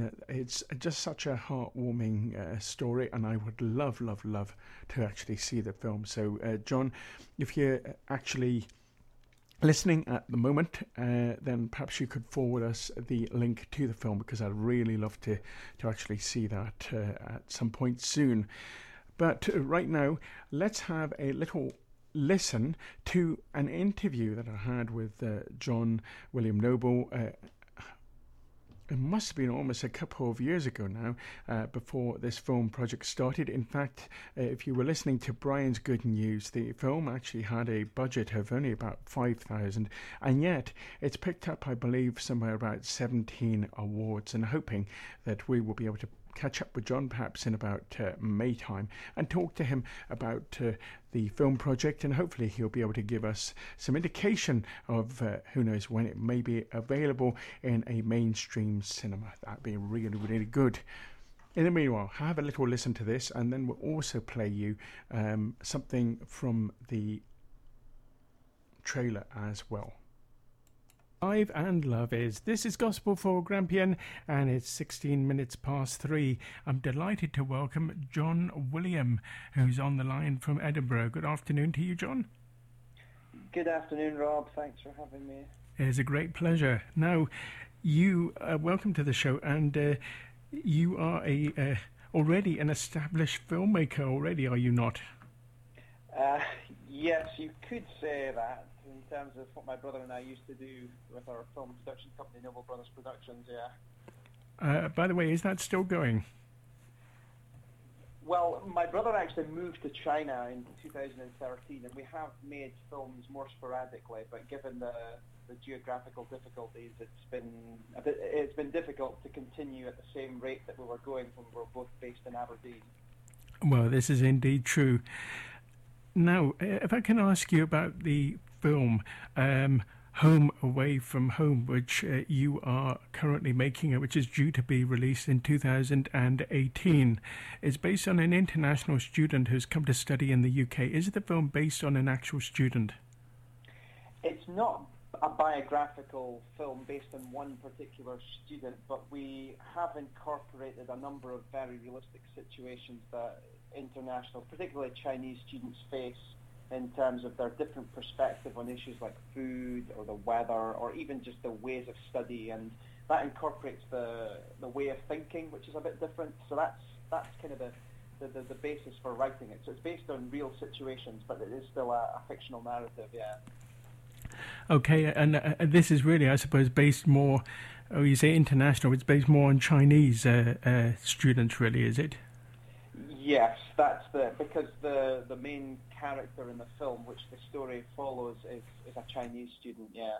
it's just such a heartwarming story, and I would love, love, love to actually see the film. So, John, if you're actually listening at the moment, then perhaps you could forward us the link to the film, because I'd really love to actually see that at some point soon. But right now, let's have a little listen to an interview that I had with John William Noble. It must have been almost a couple of years ago now, before this film project started. In fact, if you were listening to Brian's Good News, the film actually had a budget of only about 5,000, and yet it's picked up, I believe, somewhere about 17 awards, and hoping that we will be able to catch up with John perhaps in about May time and talk to him about the film project, and hopefully he'll be able to give us some indication of who knows when it may be available in a mainstream cinema. That'd be really, really good. In the meanwhile, have a little listen to this, and then we'll also play you something from the trailer as well. Live and love is. This is Gospel for Grampian, and it's 16 minutes past 3. I'm delighted to welcome John William, who's on the line from Edinburgh. Good afternoon to you, John. Good afternoon, Rob. Thanks for having me. It's a great pleasure. Now, you welcome to the show, and you are already an established filmmaker already, are you not? Yes, you could say that. In terms of what my brother and I used to do with our film production company, Noble Brothers Productions, yeah. By the way, is that still going? Well, my brother actually moved to China in 2013, and we have made films more sporadically, but given the geographical difficulties, it's been difficult to continue at the same rate that we were going when we were both based in Aberdeen. Well, this is indeed true. Now, if I can ask you about the film Home Away from Home, which you are currently making, which is due to be released in 2018. It's based on an international student who's come to study in the UK. Is the film based on an actual student? It's not a biographical film based on one particular student, but we have incorporated a number of very realistic situations that international, particularly Chinese students face in terms of their different perspective on issues like food or the weather or even just the ways of study, and that incorporates the way of thinking, which is a bit different. So that's kind of the basis for writing it. So it's based on real situations, but it is still a fictional narrative, yeah. Okay, and this is really, I suppose, based more, you say international, it's based more on Chinese students, really, is it? Yes, because the main character in the film, which the story follows, is a Chinese student, yes.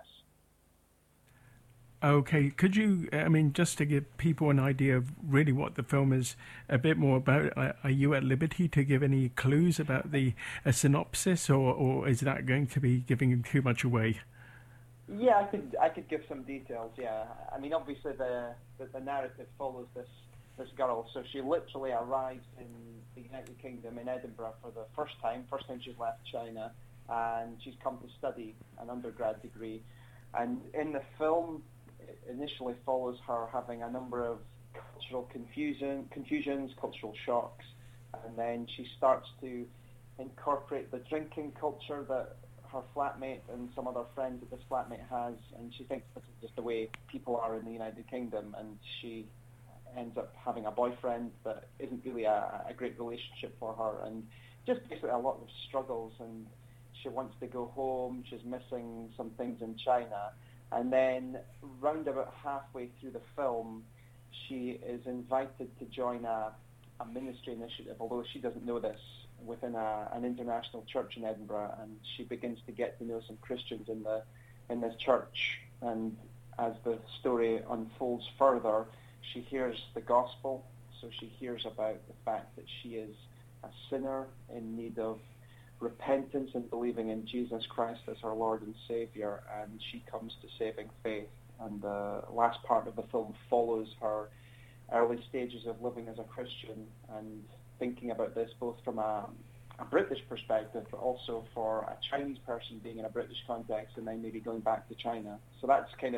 Okay, could you, just to give people an idea of really what the film is a bit more about, are you at liberty to give any clues about a synopsis, or is that going to be giving too much away? Yeah, I could give some details, yeah. I mean, obviously the narrative follows this girl, so she literally arrives in the United Kingdom, in Edinburgh, for the first time she's left China, and she's come to study an undergrad degree. And in the film, it initially follows her having a number of cultural confusions, cultural shocks, and then she starts to incorporate the drinking culture that her flatmate and some other friends that this flatmate has, and she thinks this is just the way people are in the United Kingdom, and she ends up having a boyfriend that isn't really a great relationship for her, and just basically a lot of struggles, and she wants to go home, she's missing some things in China, and then round about halfway through the film, she is invited to join a ministry initiative, although she doesn't know this, within an international church in Edinburgh, and she begins to get to know some Christians in this church, and as the story unfolds further, she hears the gospel, so she hears about the fact that she is a sinner in need of repentance and believing in Jesus Christ as her Lord and Saviour, and she comes to saving faith. And the last part of the film follows her early stages of living as a Christian and thinking about this both from a British perspective, but also for a Chinese person being in a British context and then maybe going back to China. So that's kind of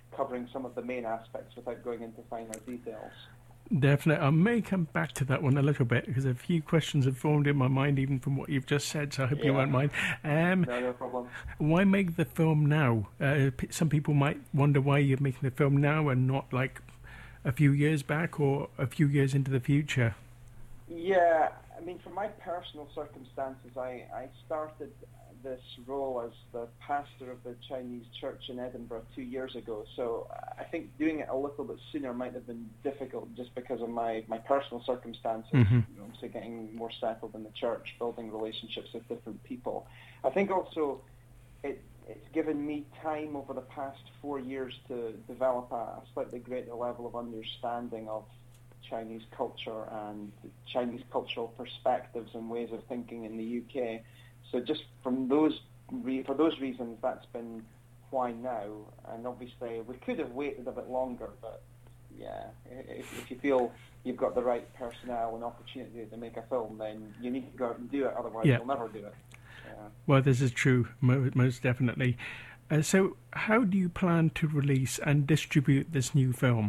covering some of the main aspects without going into finer details. Definitely. I may come back to that one a little bit because a few questions have formed in my mind even from what you've just said, so I hope you won't mind. No problem. Why make the film now? Some people might wonder why you're making the film now and not like a few years back or a few years into the future. Yeah, I mean, from my personal circumstances, I started this role as the pastor of the Chinese church in Edinburgh 2 years ago. So I think doing it a little bit sooner might have been difficult just because of my personal circumstances, obviously getting more settled in the church, building relationships with different people. I think also it's given me time over the past 4 years to develop a slightly greater level of understanding of Chinese culture and Chinese cultural perspectives and ways of thinking in the UK. So just from for those reasons, that's been why now. And obviously, we could have waited a bit longer, but yeah, if you feel you've got the right personnel and opportunity to make a film, then you need to go out and do it. Otherwise, you'll never do it. Yeah. Well, this is true, most definitely. So how do you plan to release and distribute this new film?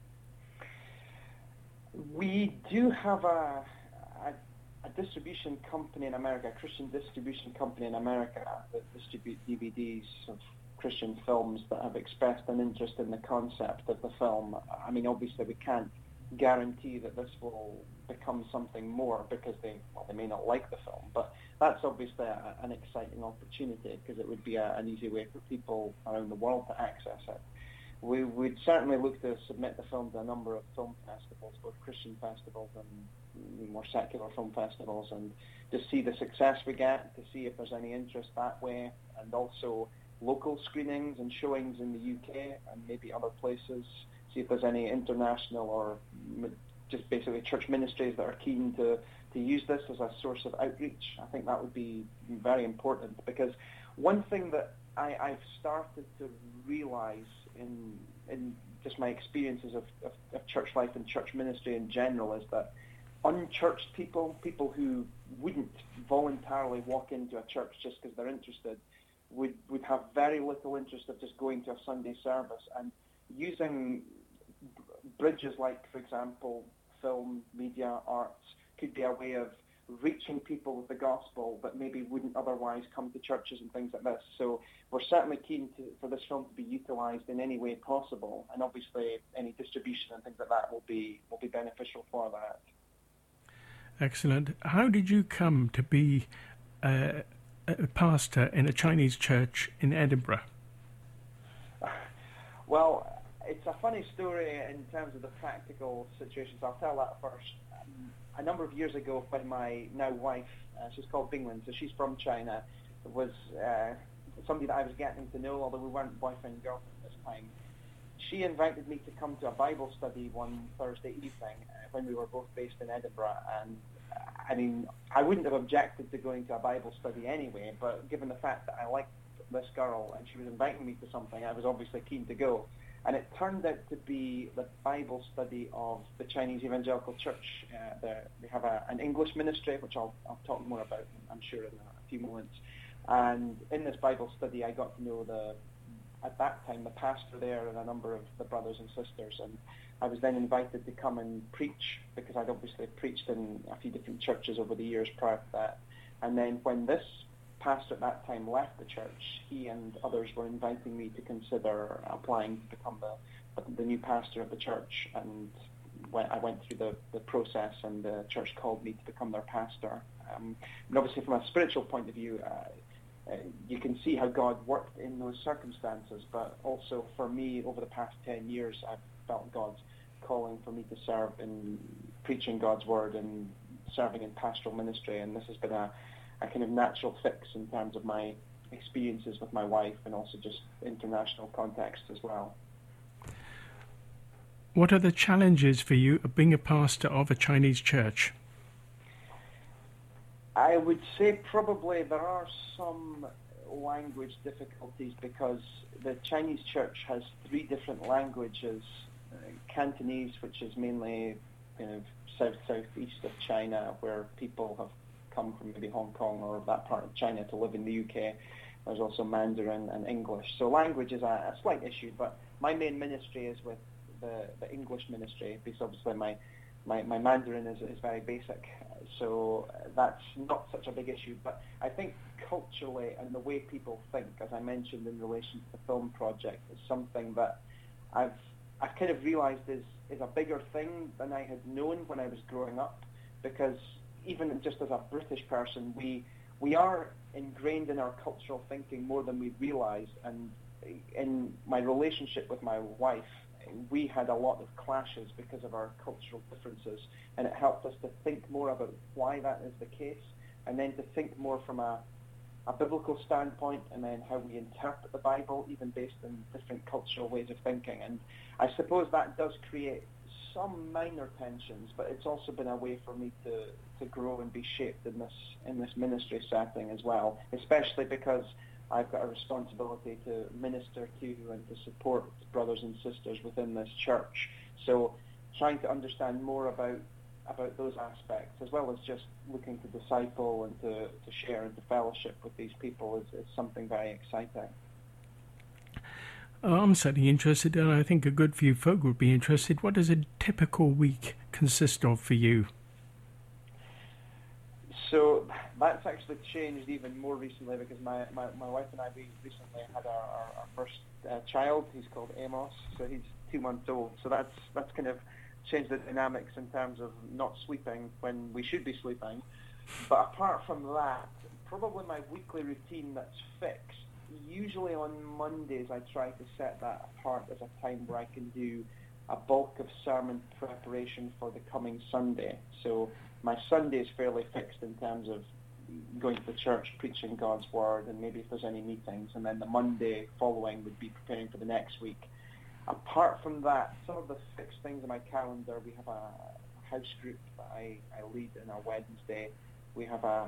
We do have a distribution company in America, a Christian distribution company in America that distribute DVDs of Christian films that have expressed an interest in the concept of the film. I mean, obviously we can't guarantee that this will become something more because they may not like the film, but that's obviously an exciting opportunity because it would be an easy way for people around the world to access it. We would certainly look to submit the film to a number of film festivals, both Christian festivals and more secular film festivals, and just see the success we get, to see if there's any interest that way, and also local screenings and showings in the UK and maybe other places, see if there's any international or just basically church ministries that are keen to use this as a source of outreach. I think that would be very important because one thing that I've started to realize in just my experiences of church life and church ministry in general is that unchurched people who wouldn't voluntarily walk into a church just because they're interested, would have very little interest of just going to a Sunday service, and using bridges like, for example, film, media, arts could be a way of reaching people with the gospel that maybe wouldn't otherwise come to churches and things like this. So we're certainly keen for this film to be utilised in any way possible, and obviously any distribution and things like that will be beneficial for that. Excellent. How did you come to be a pastor in a Chinese church in Edinburgh? Well, it's a funny story in terms of the practical situations. I'll tell that first. A number of years ago, when my now wife, she's called Binglan, so she's from China, was somebody that I was getting to know, although we weren't boyfriend and girlfriend at this time. She invited me to come to a Bible study one Thursday evening when we were both based in Edinburgh, and I mean, I wouldn't have objected to going to a Bible study anyway, but given the fact that I liked this girl and she was inviting me to something, I was obviously keen to go. And it turned out to be the Bible study of the Chinese Evangelical Church. They have an English ministry, which I'll talk more about, I'm sure, in a few moments. And in this Bible study, I got to know at that time, the pastor there and a number of the brothers and sisters. And I was then invited to come and preach, because I'd obviously preached in a few different churches over the years prior to that. And then when this pastor at that time left the church, he and others were inviting me to consider applying to become the new pastor of the church, and I went through the process, and the church called me to become their pastor. And obviously from a spiritual point of view, you can see how God worked in those circumstances, but also for me over the past 10 years I've felt God's calling for me to serve in preaching God's word and serving in pastoral ministry, and this has been a kind of natural fix in terms of my experiences with my wife and also just international context as well. What are the challenges for you of being a pastor of a Chinese church? I would say probably there are some language difficulties because the Chinese church has 3 different languages. Cantonese, which is mainly kind of southeast of China, where people have come from maybe Hong Kong or that part of China to live in the UK. There's also Mandarin and English. So language is a slight issue, but my main ministry is with the English ministry, because obviously my Mandarin is very basic, so that's not such a big issue. But I think culturally and the way people think, as I mentioned in relation to the film project, is something that I've kind of realised is a bigger thing than I had known when I was growing up, because even just as a British person, we are ingrained in our cultural thinking more than we realise. And in my relationship with my wife, we had a lot of clashes because of our cultural differences, and it helped us to think more about why that is the case, and then to think more from a biblical standpoint, and then how we interpret the Bible, even based on different cultural ways of thinking. And I suppose that does create some minor tensions, but it's also been a way for me to grow and be shaped in this ministry setting as well, especially because I've got a responsibility to minister to and to support brothers and sisters within this church. So trying to understand more about those aspects, as well as just looking to disciple and to share and to fellowship with these people, is something very exciting. I'm certainly interested, and I think a good few folk would be interested. What does a typical week consist of for you? So that's actually changed even more recently, because my wife and I, we recently had our first child. He's called Amos, so he's 2 months old. So that's kind of changed the dynamics in terms of not sleeping when we should be sleeping. But apart from that, probably my weekly routine that's fixed. Usually on Mondays I try to set that apart as a time where I can do a bulk of sermon preparation for the coming Sunday. So my Sunday is fairly fixed in terms of going to the church, preaching God's word, and maybe if there's any meetings. And then the Monday following would be preparing for the next week. Apart from that, some of the fixed things in my calendar, we have a house group that I lead on a Wednesday. We have a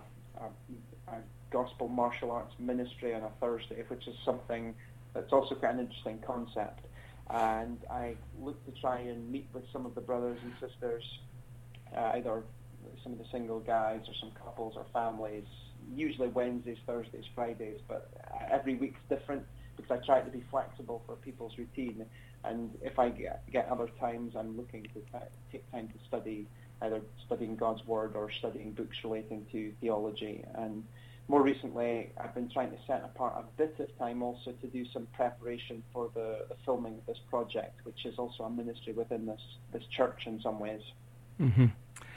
gospel martial arts ministry on a Thursday, which is something that's also quite an interesting concept. And I look to try and meet with some of the brothers and sisters, either some of the single guys or some couples or families, usually Wednesdays, Thursdays, Fridays, but every week's different, because I try to be flexible for people's routine. And if I get other times, I'm looking to take time to study, either studying God's Word or studying books relating to theology. And more recently, I've been trying to set apart a bit of time also to do some preparation for the filming of this project, which is also a ministry within this church in some ways. Mm-hmm.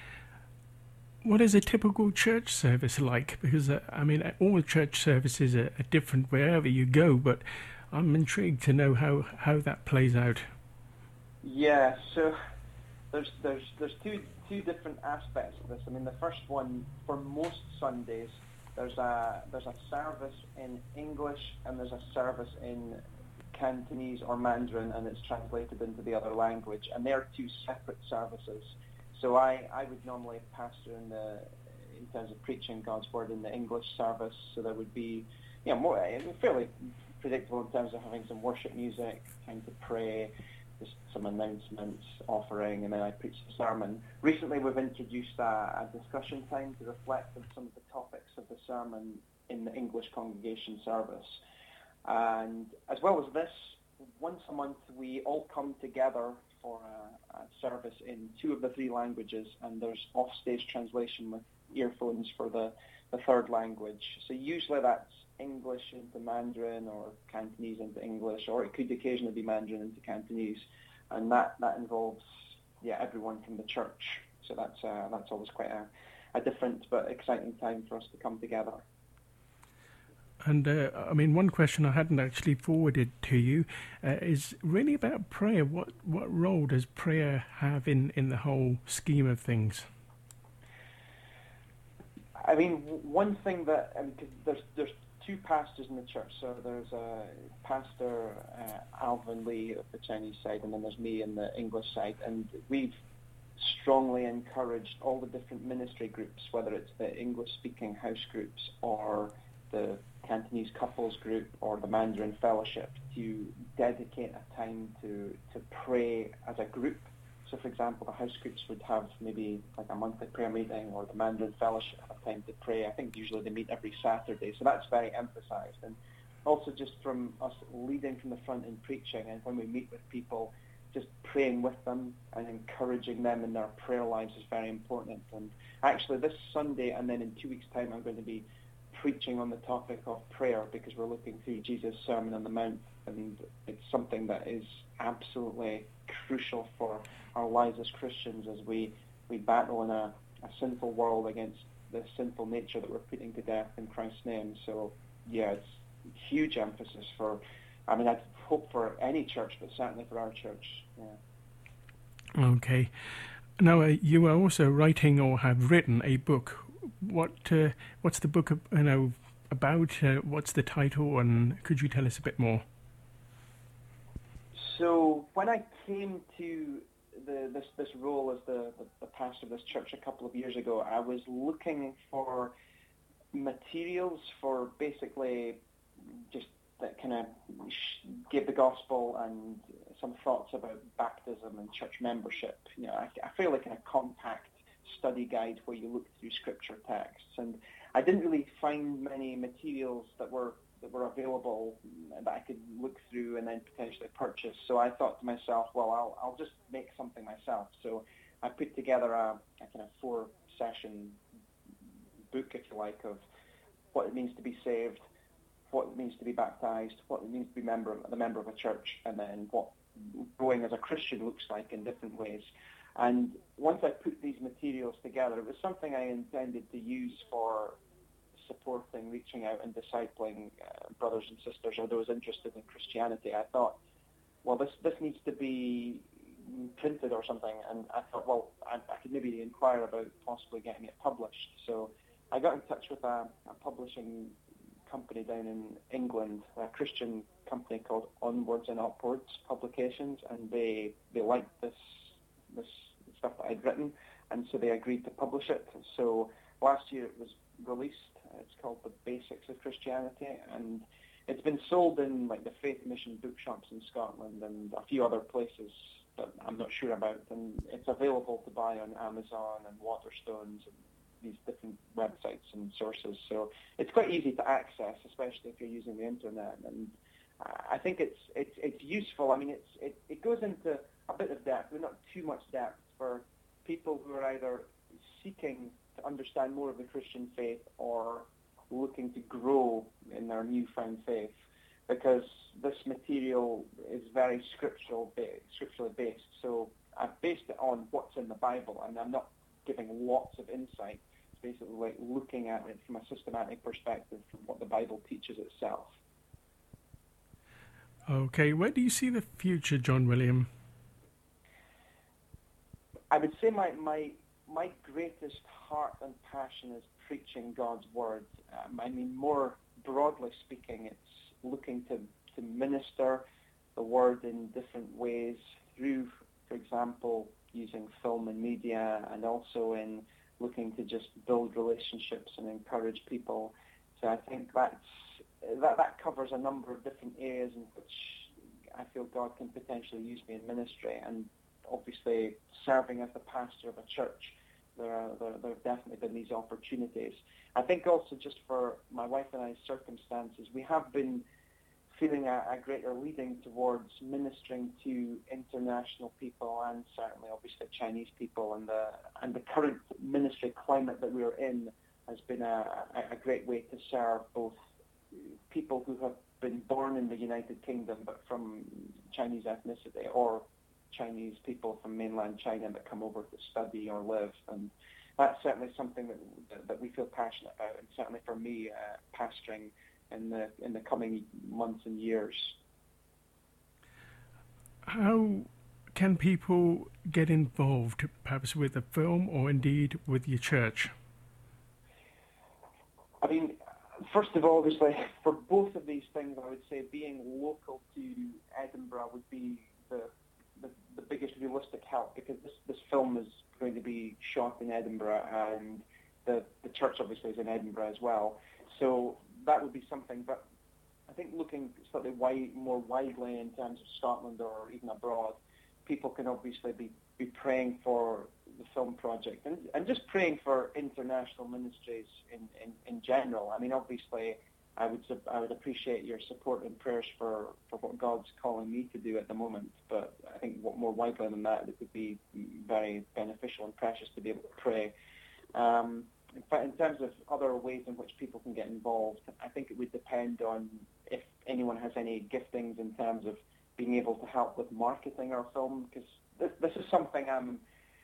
What is a typical church service like? Because, all church services are different wherever you go, but I'm intrigued to know how that plays out. Yeah, so there's two different aspects of this. I mean, the first one, for most Sundays, there's a service in English and there's a service in Cantonese or Mandarin, and it's translated into the other language, and they're two separate services. So I would normally pastor in terms of preaching God's word in the English service. So there would be, more fairly predictable in terms of having some worship music, time to pray, just some announcements, offering, and then I preach the sermon. Recently, we've introduced a discussion time to reflect on some of the topics of the sermon in the English congregation service. And as well as this, once a month we all come together for a service in 2 of the 3 languages, and there's off-stage translation with earphones for the third language. So usually that's English into Mandarin or Cantonese into English, or it could occasionally be Mandarin into Cantonese, and that involves everyone from the church. So that's always quite a different but exciting time for us to come together. And one question I hadn't actually forwarded to you is really about prayer. What role does prayer have in the whole scheme of things? I mean, one thing that, cause there's 2 pastors in the church. So there's Pastor Alvin Lee of the Chinese side, and then there's me on the English side. And we've strongly encouraged all the different ministry groups, whether it's the English-speaking house groups or the Cantonese couples group or the Mandarin fellowship, to dedicate a time to pray as a group. So, for example, the house groups would have maybe like a monthly prayer meeting, or the Mandarin fellowship have time to pray. I think usually they meet every Saturday, so that's very emphasised. And also just from us leading from the front in preaching, and when we meet with people, just praying with them and encouraging them in their prayer lives is very important. And actually this Sunday and then in 2 weeks' time I'm going to be preaching on the topic of prayer, because we're looking through Jesus' Sermon on the Mount, and it's something that is absolutely crucial for our lives as Christians as we battle in a sinful world against the sinful nature that we're putting to death in Christ's name. So yeah, it's huge emphasis for, I mean, I'd hope for any church, but certainly for our church. Yeah. Okay. Now, you are also writing or have written a book. What's the book about? What's the title, and could you tell us a bit more? So when I came to this role as the pastor of this church a couple of years ago, I was looking for materials for basically just that kind of give the gospel and some thoughts about baptism and church membership. You know, I feel like a compact study guide where you look through scripture texts, and I didn't really find many materials that were available that I could look through and then potentially purchase. So I thought to myself, well, I'll just make something myself. So I put together a kind of 4-session book, if you like, of what it means to be saved, what it means to be baptized, what it means to be the member of a church, and then what growing as a Christian looks like in different ways. And once I put these materials together, it was something I intended to use for supporting, reaching out and discipling brothers and sisters or those interested in Christianity. I thought, well, this needs to be printed or something, and I thought, well, I could maybe inquire about possibly getting it published. So I got in touch with a publishing company down in England, a Christian company called Onwards and Upwards Publications, and they liked this stuff that I'd written, and so they agreed to publish it. So last year it was released. It's called The Basics of Christianity, and it's been sold in like the Faith Mission bookshops in Scotland and a few other places that I'm not sure about, and it's available to buy on Amazon and Waterstones and these different websites and sources. So it's quite easy to access, especially if you're using the internet, and I think it's useful. I mean, it goes into a bit of depth, but not too much depth, for people who are either seeking to understand more of the Christian faith or looking to grow in their newfound faith, because this material is very scripturally based. So I've based it on what's in the Bible, and I'm not giving lots of insight. It's basically like looking at it from a systematic perspective from what the Bible teaches itself. Okay, where do you see the future, John William? I would say my greatest heart and passion is preaching God's word. I mean, more broadly speaking, it's looking to minister the word in different ways through, for example, using film and media, and also in looking to just build relationships and encourage people. So I think that covers a number of different areas in which I feel God can potentially use me in ministry. And obviously, serving as the pastor of a church, there have definitely been these opportunities. I think also just for my wife and I's circumstances, we have been feeling a greater leading towards ministering to international people, and certainly obviously Chinese people, and the current ministry climate that we're in has been a great way to serve both people who have been born in the United Kingdom but from Chinese ethnicity, or Chinese people from mainland China that come over to study or live. And that's certainly something that we feel passionate about, and certainly for me, pastoring in the coming months and years. How can people get involved, perhaps with the film or indeed with your church? I mean, first of all, obviously, for both of these things, I would say being local to Edinburgh would be the biggest realistic help, because this film is going to be shot in Edinburgh, and the church obviously is in Edinburgh as well. So that would be something. But I think looking slightly more widely in terms of Scotland or even abroad, people can obviously be praying for the film project and just praying for international ministries in general. I mean, obviously, I would appreciate your support and prayers for what God's calling me to do at the moment. But I think what more widely than that, it would be very beneficial and precious to be able to pray. In fact, in terms of other ways in which people can get involved, I think it would depend on if anyone has any giftings in terms of being able to help with marketing our film, because this is something I'm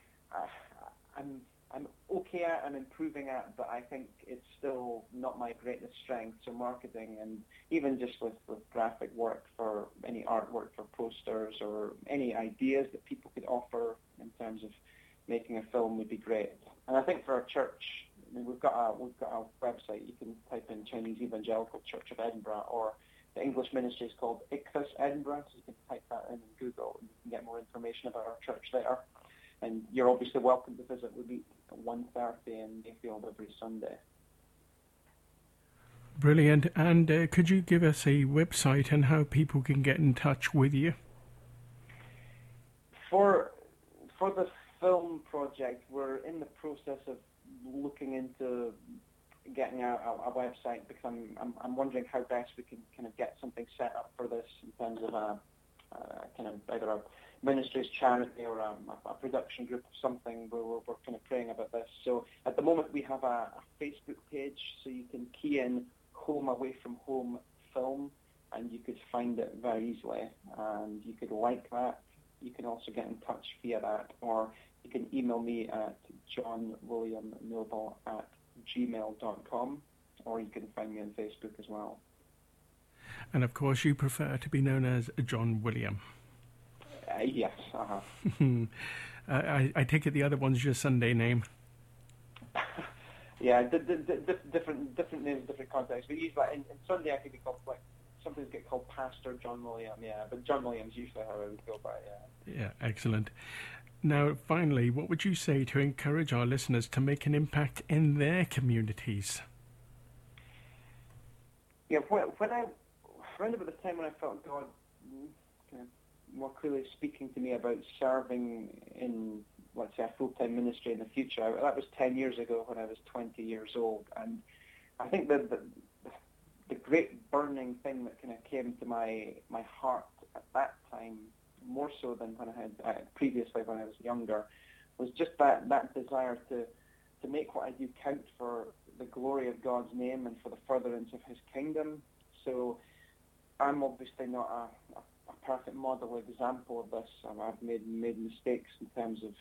okay at and improving at, but I think it's still not my greatest strength. So marketing, and even just with graphic work, for any artwork for posters or any ideas that people could offer in terms of making a film would be great. And I think for our church, I mean, we've got a website. You can type in Chinese Evangelical Church of Edinburgh, or the English ministry is called Ichthus Edinburgh, so you can type that in Google and you can get more information about our church there. And you're obviously welcome to visit. We meet at 1:30 in Mayfield every Sunday. Brilliant. And could you give us a website and how people can get in touch with you? For the film project, we're in the process of looking into getting a website, because I'm wondering how best we can kind of get something set up for this in terms of a kind of either a ministry's charity or a production group or something. We're kind of praying about this. So at the moment we have a Facebook page, so you can key in Home Away From Home film and you could find it very easily, and you could like that. You can also get in touch via that, or you can email me at johnwilliamnoble@gmail.com, or you can find me on Facebook as well. And of course you prefer to be known as John William. Yes. I take it the other one's your Sunday name. Yeah, different names, different contexts. But usually in Sunday I could be called, like, sometimes get called Pastor John William. Yeah, but John William's usually how I would go by. Yeah. Yeah, excellent. Now, finally, what would you say to encourage our listeners to make an impact in their communities? Yeah, around about the time when I felt God kind of more clearly speaking to me about serving in, let's say, a full-time ministry in the future, that was 10 years ago when I was 20 years old. And I think that the great burning thing that kind of came to my heart at that time, more so than when I had previously when I was younger, was just that desire to make what I do count for the glory of God's name and for the furtherance of his kingdom. So I'm obviously not a perfect model example of this. I've made mistakes in terms of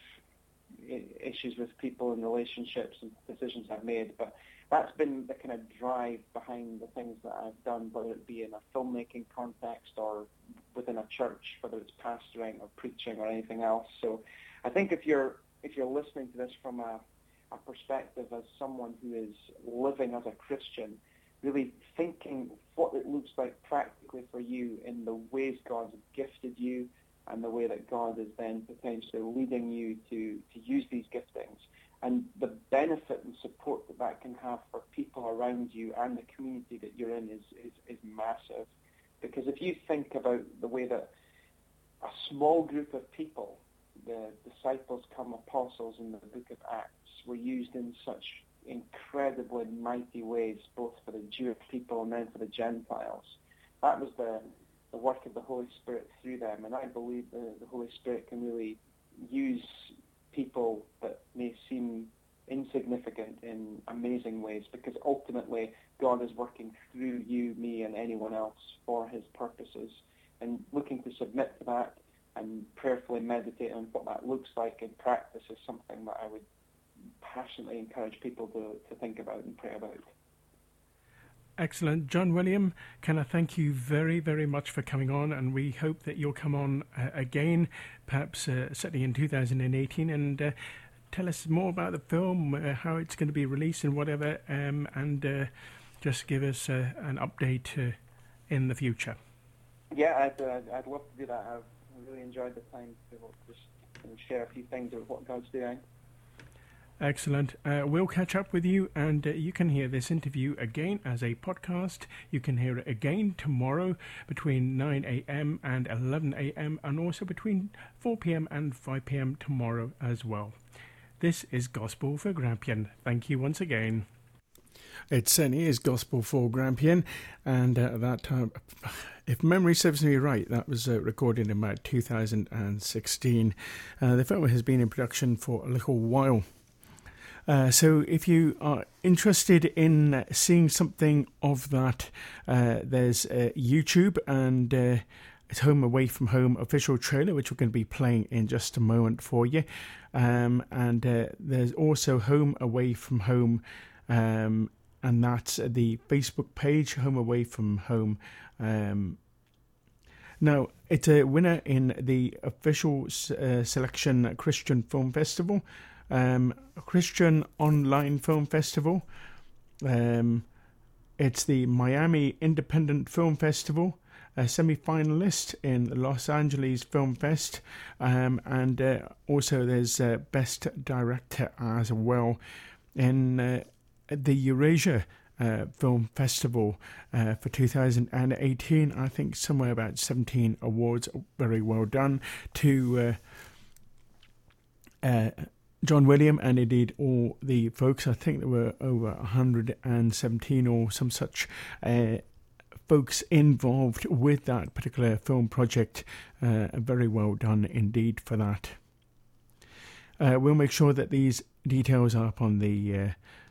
issues with people and relationships and decisions I've made, but that's been the kind of drive behind the things that I've done, whether it be in a filmmaking context or within a church, whether it's pastoring or preaching or anything else. So I think if you're listening to this from a perspective as someone who is living as a Christian, really thinking what it looks like practically for you in the ways God has gifted you and the way that God is then potentially leading you to use these giftings, and the benefit and support that can have for people around you and the community that you're in is massive. Because if you think about the way that a small group of people, the disciples come apostles in the book of Acts, were used in such incredibly mighty ways, both for the Jewish people and then for the Gentiles. That was the work of the Holy Spirit through them, and I believe the Holy Spirit can really use people that may seem insignificant in amazing ways, because ultimately God is working through you, me, and anyone else for his purposes, and looking to submit to that and prayerfully meditate on what that looks like in practice is something that I would passionately encourage people to think about and pray about. Excellent. John William, can I thank you very, very much for coming on, and we hope that you'll come on again, perhaps certainly in 2018, and tell us more about the film, how it's going to be released and whatever, and just give us an update in the future. Yeah, I'd love to do that. I've really enjoyed the time to just share a few things about what God's doing. Excellent. We'll catch up with you, and you can hear this interview again as a podcast. You can hear it again tomorrow between 9 a.m. and 11 a.m. and also between 4 p.m. and 5 p.m. tomorrow as well. This is Gospel for Grampian. Thank you once again. It certainly is Gospel for Grampian, and that time, if memory serves me right, that was recorded in about 2016. The film has been in production for a little while. So if you are interested in seeing something of that, there's YouTube, and it's Home Away From Home official trailer, which we're going to be playing in just a moment for you. And there's also Home Away From Home, and that's the Facebook page, Home Away From Home. Now, it's a winner in the official selection Christian Film Festival, Christian Online Film Festival. It's the Miami Independent Film Festival, a semi-finalist in the Los Angeles Film Fest, and also there's Best Director as well in the Eurasia Film Festival for 2018. I think somewhere about 17 awards. Very well done to John William and indeed all the folks. I think there were over 117 or some such folks involved with that particular film project. Very well done indeed for that. We'll make sure that these details are up on the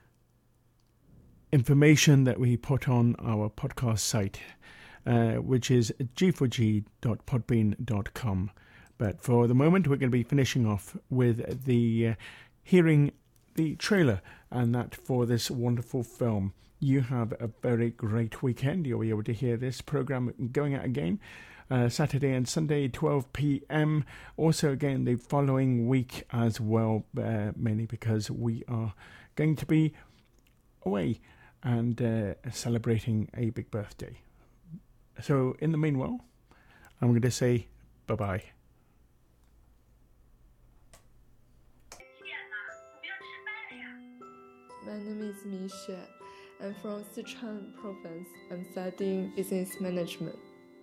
information that we put on our podcast site, which is g4g.podbean.com. But for the moment, we're going to be finishing off with the hearing the trailer, and that for this wonderful film. You have a very great weekend. You'll be able to hear this program going out again Saturday and Sunday, 12 p.m. Also again the following week as well, mainly because we are going to be away and celebrating a big birthday. So in the meanwhile, I'm going to say bye-bye. My name is Misha. I'm from Sichuan province. I'm studying business management.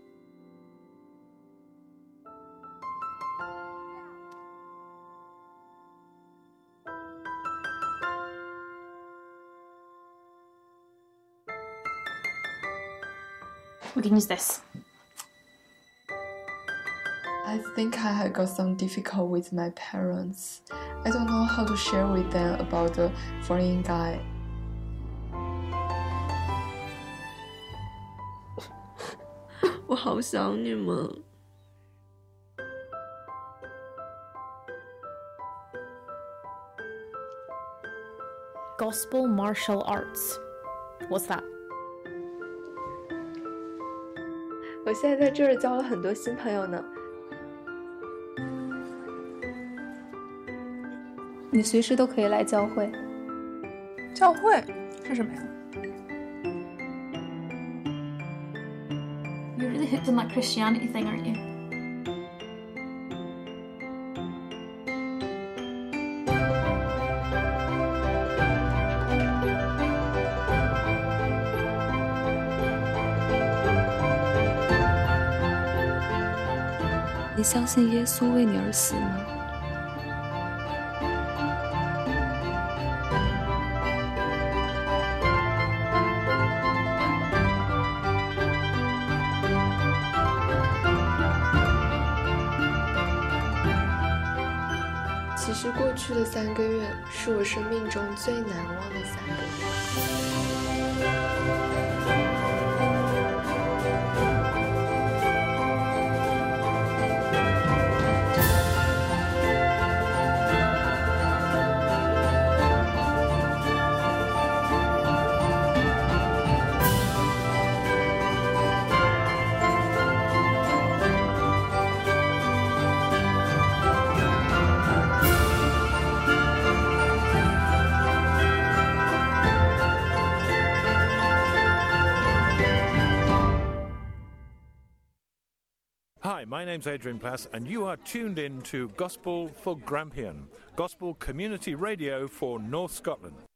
We can use this. I think I had got some difficult with my parents. I don't know how to share with them about the foreign guy. I 好想你们. Gospel martial arts. What's that? 我现在在这儿交了很多新朋友呢。 你随时都可以来教会。 教会是什么呀？ You're really hooked on that Christianity thing, aren't you? "你相信耶稣为你而死吗？ 其实过去的3个月是我生命中最难忘的3个月。 Hi, my name's Adrian Plass, and you are tuned in to Gospel for Grampian, Gospel Community Radio for North Scotland.